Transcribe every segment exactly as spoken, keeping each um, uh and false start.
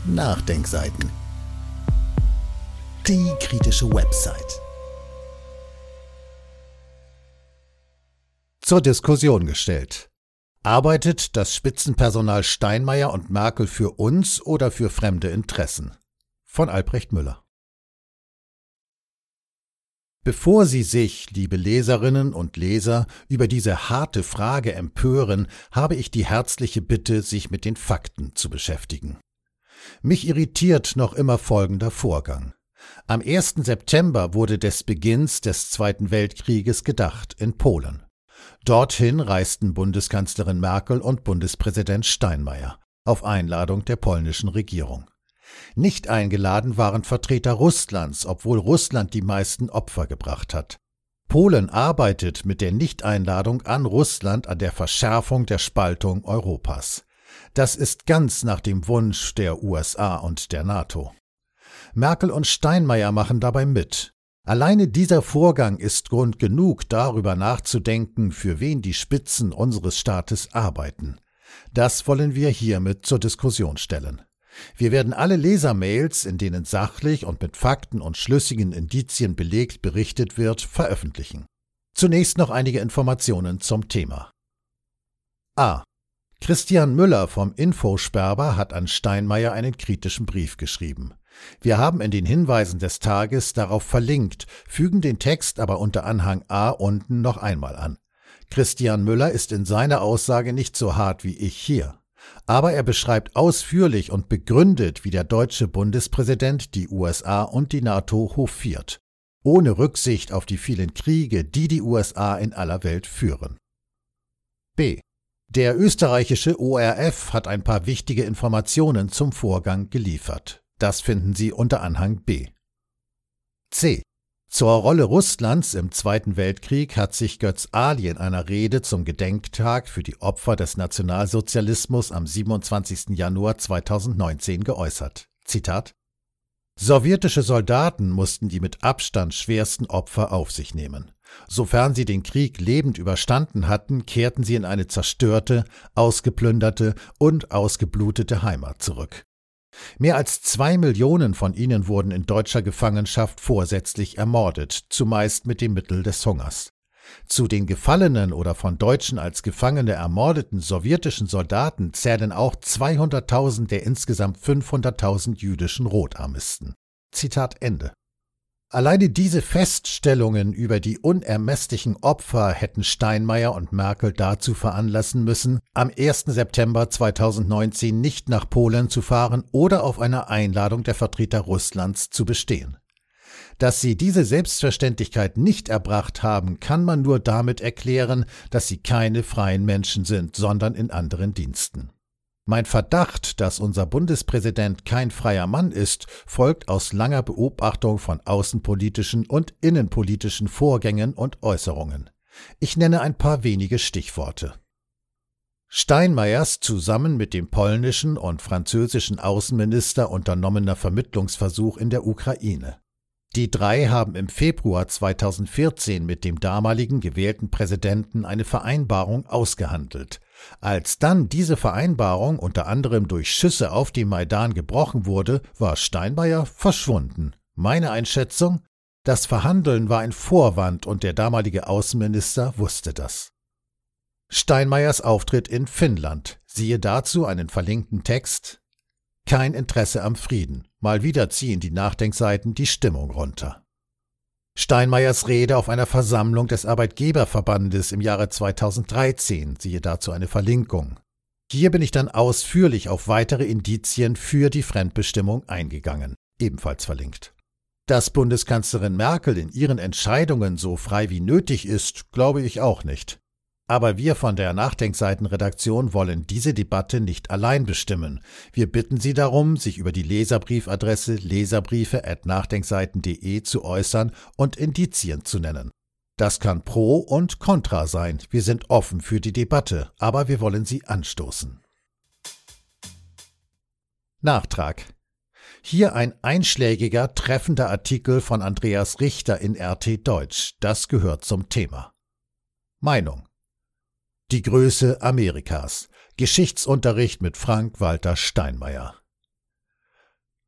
Nachdenkseiten. Die kritische Website. Zur Diskussion gestellt. Arbeitet das Spitzenpersonal Steinmeier und Merkel für uns oder für fremde Interessen? Von Albrecht Müller. Bevor Sie sich, liebe Leserinnen und Leser, über diese harte Frage empören, habe ich die herzliche Bitte, sich mit den Fakten zu beschäftigen. Mich irritiert noch immer folgender Vorgang. Am ersten September wurde des Beginns des Zweiten Weltkrieges gedacht in Polen. Dorthin reisten Bundeskanzlerin Merkel und Bundespräsident Steinmeier auf Einladung der polnischen Regierung. Nicht eingeladen waren Vertreter Russlands, obwohl Russland die meisten Opfer gebracht hat. Polen arbeitet mit der Nichteinladung an Russland an der Verschärfung der Spaltung Europas. Das ist ganz nach dem Wunsch der U S A und der NATO. Merkel und Steinmeier machen dabei mit. Alleine dieser Vorgang ist Grund genug, darüber nachzudenken, für wen die Spitzen unseres Staates arbeiten. Das wollen wir hiermit zur Diskussion stellen. Wir werden alle Lesermails, in denen sachlich und mit Fakten und schlüssigen Indizien belegt berichtet wird, veröffentlichen. Zunächst noch einige Informationen zum Thema. A. Christian Müller vom Infosperber hat an Steinmeier einen kritischen Brief geschrieben. Wir haben in den Hinweisen des Tages darauf verlinkt, fügen den Text aber unter Anhang A unten noch einmal an. Christian Müller ist in seiner Aussage nicht so hart wie ich hier. Aber er beschreibt ausführlich und begründet, wie der deutsche Bundespräsident die U S A und die NATO hofiert, ohne Rücksicht auf die vielen Kriege, die die U S A in aller Welt führen. B. Der österreichische O R F hat ein paar wichtige Informationen zum Vorgang geliefert. Das finden Sie unter Anhang B. C. Zur Rolle Russlands im Zweiten Weltkrieg hat sich Götz Ali in einer Rede zum Gedenktag für die Opfer des Nationalsozialismus am siebenundzwanzigsten Januar zweitausendneunzehn geäußert. Zitat: Sowjetische Soldaten mussten die mit Abstand schwersten Opfer auf sich nehmen. Sofern sie den Krieg lebend überstanden hatten, kehrten sie in eine zerstörte, ausgeplünderte und ausgeblutete Heimat zurück. Mehr als zwei Millionen von ihnen wurden in deutscher Gefangenschaft vorsätzlich ermordet, zumeist mit dem Mittel des Hungers. Zu den gefallenen oder von Deutschen als Gefangene ermordeten sowjetischen Soldaten zählen auch zweihunderttausend der insgesamt fünfhunderttausend jüdischen Rotarmisten. Zitat Ende. Alleine diese Feststellungen über die unermesslichen Opfer hätten Steinmeier und Merkel dazu veranlassen müssen, am ersten September zweitausendneunzehn nicht nach Polen zu fahren oder auf einer Einladung der Vertreter Russlands zu bestehen. Dass sie diese Selbstverständlichkeit nicht erbracht haben, kann man nur damit erklären, dass sie keine freien Menschen sind, sondern in anderen Diensten. Mein Verdacht, dass unser Bundespräsident kein freier Mann ist, folgt aus langer Beobachtung von außenpolitischen und innenpolitischen Vorgängen und Äußerungen. Ich nenne ein paar wenige Stichworte. Steinmeiers zusammen mit dem polnischen und französischen Außenminister unternommener Vermittlungsversuch in der Ukraine. Die drei haben im Februar zweitausendvierzehn mit dem damaligen gewählten Präsidenten eine Vereinbarung ausgehandelt. Als dann diese Vereinbarung unter anderem durch Schüsse auf dem Maidan gebrochen wurde, war Steinmeier verschwunden. Meine Einschätzung? Das Verhandeln war ein Vorwand und der damalige Außenminister wusste das. Steinmeiers Auftritt in Finnland. Siehe dazu einen verlinkten Text. Kein Interesse am Frieden. Mal wieder ziehen die Nachdenkseiten die Stimmung runter. Steinmeiers Rede auf einer Versammlung des Arbeitgeberverbandes im Jahre zweitausenddreizehn, siehe dazu eine Verlinkung. Hier bin ich dann ausführlich auf weitere Indizien für die Fremdbestimmung eingegangen, ebenfalls verlinkt. Dass Bundeskanzlerin Merkel in ihren Entscheidungen so frei wie nötig ist, glaube ich auch nicht. Aber wir von der Nachdenkseitenredaktion wollen diese Debatte nicht allein bestimmen. Wir bitten Sie darum, sich über die Leserbriefadresse leserbriefe at nachdenkseiten punkt de zu äußern und Indizien zu nennen. Das kann Pro und Contra sein. Wir sind offen für die Debatte, aber wir wollen sie anstoßen. Nachtrag. Hier ein einschlägiger, treffender Artikel von Andreas Richter in R T Deutsch. Das gehört zum Thema. Meinung. Die Größe Amerikas. Geschichtsunterricht mit Frank-Walter Steinmeier.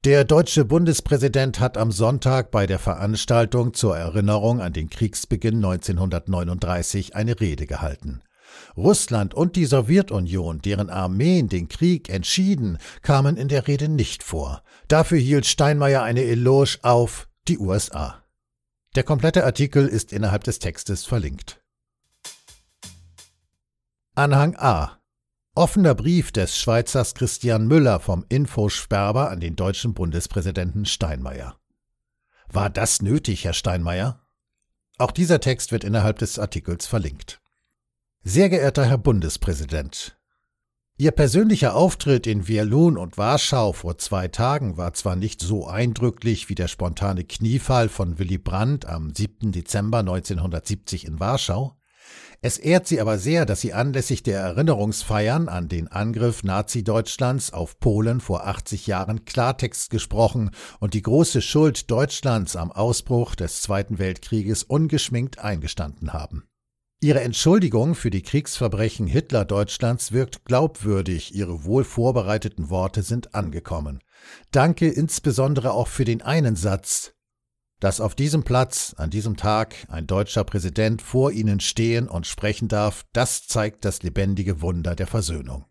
Der deutsche Bundespräsident hat am Sonntag bei der Veranstaltung zur Erinnerung an den Kriegsbeginn neunzehnhundertneununddreißig eine Rede gehalten. Russland und die Sowjetunion, deren Armeen den Krieg entschieden, kamen in der Rede nicht vor. Dafür hielt Steinmeier eine Eloge auf die U S A. Der komplette Artikel ist innerhalb des Textes verlinkt. Anhang A. Offener Brief des Schweizers Christian Müller vom Info-Sperber an den deutschen Bundespräsidenten Steinmeier. War das nötig, Herr Steinmeier? Auch dieser Text wird innerhalb des Artikels verlinkt. Sehr geehrter Herr Bundespräsident, Ihr persönlicher Auftritt in Wielun und Warschau vor zwei Tagen war zwar nicht so eindrücklich wie der spontane Kniefall von Willy Brandt am siebten Dezember neunzehnhundertsiebzig in Warschau, es ehrt Sie aber sehr, dass Sie anlässlich der Erinnerungsfeiern an den Angriff Nazi-Deutschlands auf Polen vor achtzig Jahren Klartext gesprochen und die große Schuld Deutschlands am Ausbruch des Zweiten Weltkrieges ungeschminkt eingestanden haben. Ihre Entschuldigung für die Kriegsverbrechen Hitler-Deutschlands wirkt glaubwürdig, Ihre wohl vorbereiteten Worte sind angekommen. Danke insbesondere auch für den einen Satz, dass auf diesem Platz, an diesem Tag, ein deutscher Präsident vor Ihnen stehen und sprechen darf, das zeigt das lebendige Wunder der Versöhnung.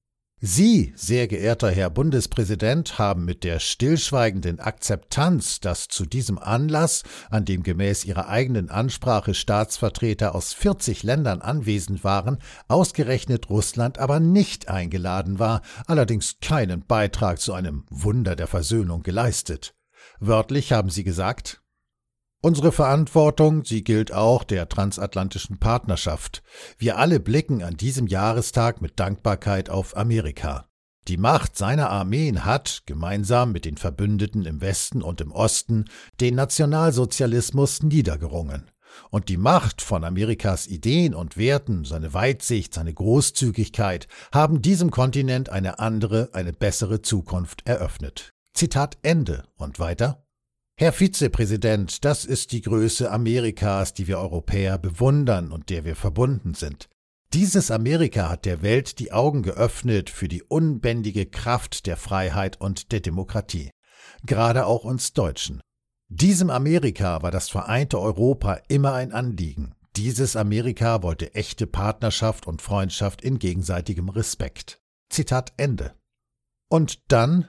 Sie, sehr geehrter Herr Bundespräsident, haben mit der stillschweigenden Akzeptanz, dass zu diesem Anlass, an dem gemäß Ihrer eigenen Ansprache Staatsvertreter aus vierzig Ländern anwesend waren, ausgerechnet Russland aber nicht eingeladen war, allerdings keinen Beitrag zu einem Wunder der Versöhnung geleistet. Wörtlich haben Sie gesagt: Unsere Verantwortung, sie gilt auch der transatlantischen Partnerschaft. Wir alle blicken an diesem Jahrestag mit Dankbarkeit auf Amerika. Die Macht seiner Armeen hat, gemeinsam mit den Verbündeten im Westen und im Osten, den Nationalsozialismus niedergerungen. Und die Macht von Amerikas Ideen und Werten, seine Weitsicht, seine Großzügigkeit, haben diesem Kontinent eine andere, eine bessere Zukunft eröffnet. Zitat Ende. Und weiter: Herr Vizepräsident, das ist die Größe Amerikas, die wir Europäer bewundern und der wir verbunden sind. Dieses Amerika hat der Welt die Augen geöffnet für die unbändige Kraft der Freiheit und der Demokratie. Gerade auch uns Deutschen. Diesem Amerika war das vereinte Europa immer ein Anliegen. Dieses Amerika wollte echte Partnerschaft und Freundschaft in gegenseitigem Respekt. Zitat Ende. Und dann: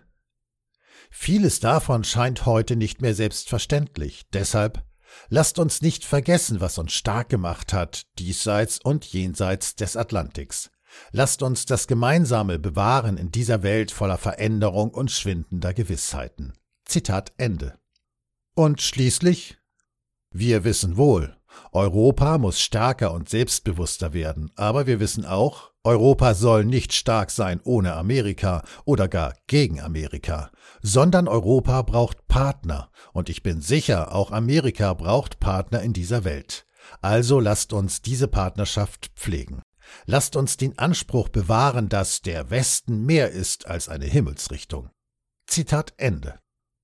Vieles davon scheint heute nicht mehr selbstverständlich. Deshalb lasst uns nicht vergessen, was uns stark gemacht hat, diesseits und jenseits des Atlantiks. Lasst uns das Gemeinsame bewahren in dieser Welt voller Veränderung und schwindender Gewissheiten. Zitat Ende. Und schließlich: Wir wissen wohl, Europa muss stärker und selbstbewusster werden, aber wir wissen auch, Europa soll nicht stark sein ohne Amerika oder gar gegen Amerika, sondern Europa braucht Partner, und ich bin sicher, auch Amerika braucht Partner in dieser Welt. Also lasst uns diese Partnerschaft pflegen. Lasst uns den Anspruch bewahren, dass der Westen mehr ist als eine Himmelsrichtung. Zitat Ende.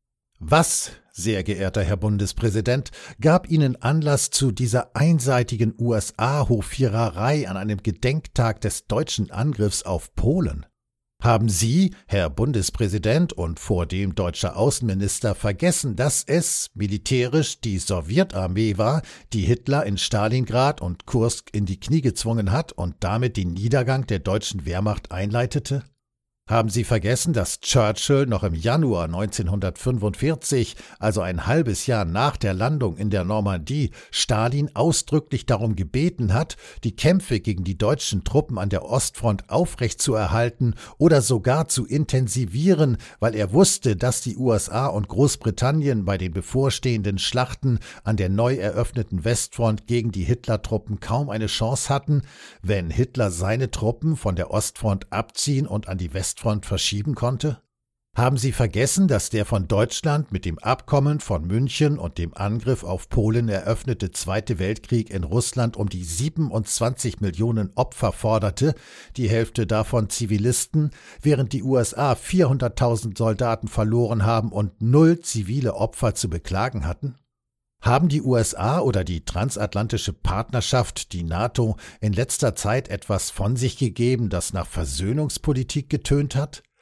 Was, sehr geehrter Herr Bundespräsident, gab Ihnen Anlass zu dieser einseitigen U S A-Hofiererei an einem Gedenktag des deutschen Angriffs auf Polen? Haben Sie, Herr Bundespräsident und vordem deutscher Außenminister, vergessen, dass es militärisch die Sowjetarmee war, die Hitler in Stalingrad und Kursk in die Knie gezwungen hat und damit den Niedergang der deutschen Wehrmacht einleitete? Haben Sie vergessen, dass Churchill noch im Januar neunzehnhundertfünfundvierzig, also ein halbes Jahr nach der Landung in der Normandie, Stalin ausdrücklich darum gebeten hat, die Kämpfe gegen die deutschen Truppen an der Ostfront aufrechtzuerhalten oder sogar zu intensivieren, weil er wusste, dass die U S A und Großbritannien bei den bevorstehenden Schlachten an der neu eröffneten Westfront gegen die Hitlertruppen kaum eine Chance hatten, wenn Hitler seine Truppen von der Ostfront abziehen und an die Westfront verschieben konnte? Haben Sie vergessen, dass der von Deutschland mit dem Abkommen von München und dem Angriff auf Polen eröffnete Zweite Weltkrieg in Russland um die siebenundzwanzig Millionen Opfer forderte, die Hälfte davon Zivilisten, während die U S A vierhunderttausend Soldaten verloren haben und null zivile Opfer zu beklagen hatten? Haben die U S A oder die transatlantische Partnerschaft, die NATO, in letzter Zeit etwas von sich gegeben, das nach Versöhnungspolitik getönt hat?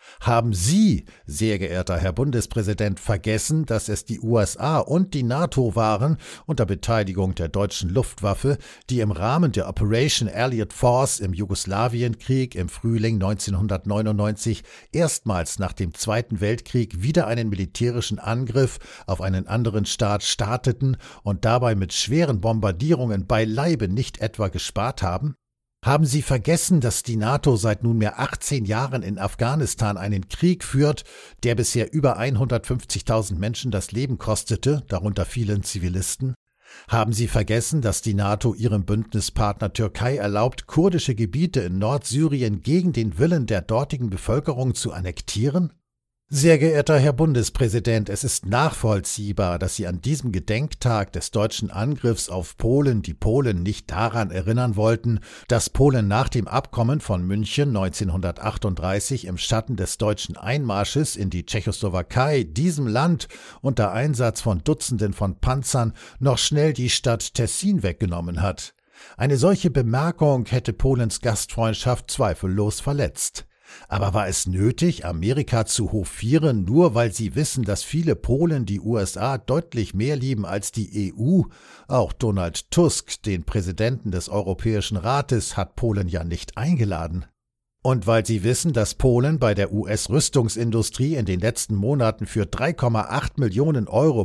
Haben Sie, sehr geehrter Herr Bundespräsident, vergessen, dass es die U S A und die NATO waren, unter Beteiligung der deutschen Luftwaffe, die im Rahmen der Operation Allied Force im Jugoslawienkrieg im Frühling neunzehnhundertneunundneunzig erstmals nach dem Zweiten Weltkrieg wieder einen militärischen Angriff auf einen anderen Staat starteten und dabei mit schweren Bombardierungen beileibe nicht etwa gespart haben? Haben Sie vergessen, dass die NATO seit nunmehr achtzehn Jahren in Afghanistan einen Krieg führt, der bisher über hundertfünfzigtausend Menschen das Leben kostete, darunter vielen Zivilisten? Haben Sie vergessen, dass die NATO ihrem Bündnispartner Türkei erlaubt, kurdische Gebiete in Nordsyrien gegen den Willen der dortigen Bevölkerung zu annektieren? Sehr geehrter Herr Bundespräsident, es ist nachvollziehbar, dass Sie an diesem Gedenktag des deutschen Angriffs auf Polen die Polen nicht daran erinnern wollten, dass Polen nach dem Abkommen von München neunzehnhundertachtunddreißig im Schatten des deutschen Einmarsches in die Tschechoslowakei diesem Land unter Einsatz von Dutzenden von Panzern noch schnell die Stadt Tessin weggenommen hat. Eine solche Bemerkung hätte Polens Gastfreundschaft zweifellos verletzt. Aber war es nötig, Amerika zu hofieren, nur weil sie wissen, dass viele Polen die U S A deutlich mehr lieben als die E U? Auch Donald Tusk, den Präsidenten des Europäischen Rates, hat Polen ja nicht eingeladen. Und weil sie wissen, dass Polen bei der U S-Rüstungsindustrie in den letzten Monaten für drei Komma acht Millionen Euro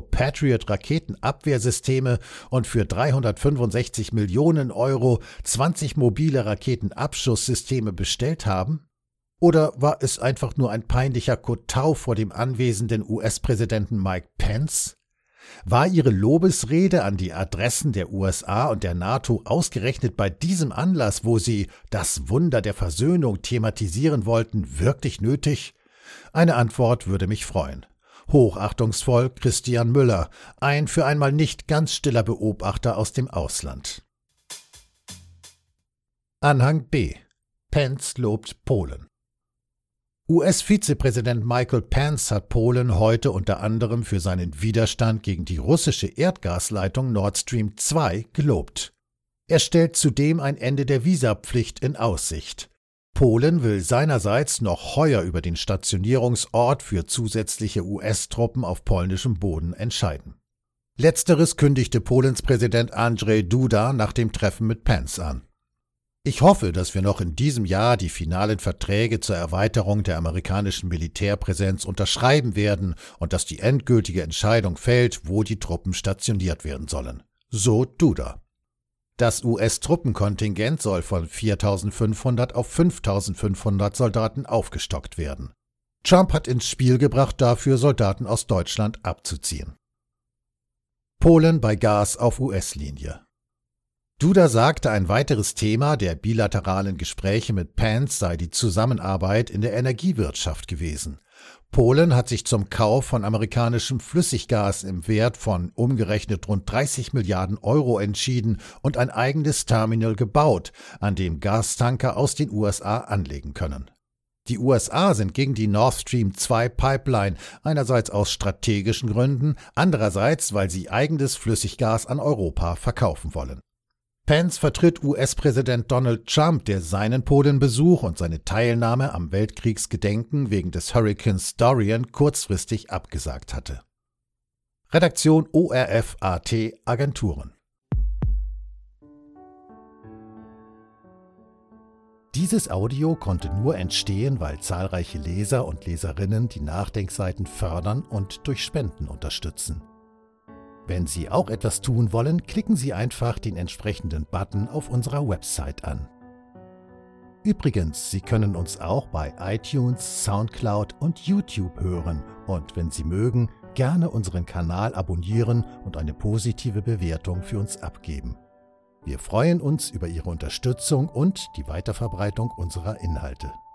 Patriot-Raketenabwehrsysteme und für dreihundertfünfundsechzig Millionen Euro zwanzig mobile Raketenabschusssysteme bestellt haben? Oder war es einfach nur ein peinlicher Kotau vor dem anwesenden U S-Präsidenten Mike Pence? War Ihre Lobesrede an die Adressen der U S A und der NATO ausgerechnet bei diesem Anlass, wo Sie das Wunder der Versöhnung thematisieren wollten, wirklich nötig? Eine Antwort würde mich freuen. Hochachtungsvoll Christian Müller, ein für einmal nicht ganz stiller Beobachter aus dem Ausland. Anhang B. Pence lobt Polen. U S-Vizepräsident Michael Pence hat Polen heute unter anderem für seinen Widerstand gegen die russische Erdgasleitung Nord Stream zwei gelobt. Er stellt zudem ein Ende der Visapflicht in Aussicht. Polen will seinerseits noch heuer über den Stationierungsort für zusätzliche U S-Truppen auf polnischem Boden entscheiden. Letzteres kündigte Polens Präsident Andrzej Duda nach dem Treffen mit Pence an. Ich hoffe, dass wir noch in diesem Jahr die finalen Verträge zur Erweiterung der amerikanischen Militärpräsenz unterschreiben werden und dass die endgültige Entscheidung fällt, wo die Truppen stationiert werden sollen. So Duda. Das U S-Truppenkontingent soll von viertausendfünfhundert auf fünftausendfünfhundert Soldaten aufgestockt werden. Trump hat ins Spiel gebracht, dafür Soldaten aus Deutschland abzuziehen. Polen bei Gas auf U S-Linie. Duda sagte, ein weiteres Thema der bilateralen Gespräche mit Pence sei die Zusammenarbeit in der Energiewirtschaft gewesen. Polen hat sich zum Kauf von amerikanischem Flüssiggas im Wert von umgerechnet rund dreißig Milliarden Euro entschieden und ein eigenes Terminal gebaut, an dem Gastanker aus den U S A anlegen können. Die U S A sind gegen die Nord Stream zwei Pipeline, einerseits aus strategischen Gründen, andererseits, weil sie eigenes Flüssiggas an Europa verkaufen wollen. Pence vertritt U S-Präsident Donald Trump, der seinen Polenbesuch und seine Teilnahme am Weltkriegsgedenken wegen des Hurrikans Dorian kurzfristig abgesagt hatte. Redaktion O R F A T Agenturen. Dieses Audio konnte nur entstehen, weil zahlreiche Leser und Leserinnen die Nachdenkseiten fördern und durch Spenden unterstützen. Wenn Sie auch etwas tun wollen, klicken Sie einfach den entsprechenden Button auf unserer Website an. Übrigens, Sie können uns auch bei iTunes, Soundcloud und YouTube hören und wenn Sie mögen, gerne unseren Kanal abonnieren und eine positive Bewertung für uns abgeben. Wir freuen uns über Ihre Unterstützung und die Weiterverbreitung unserer Inhalte.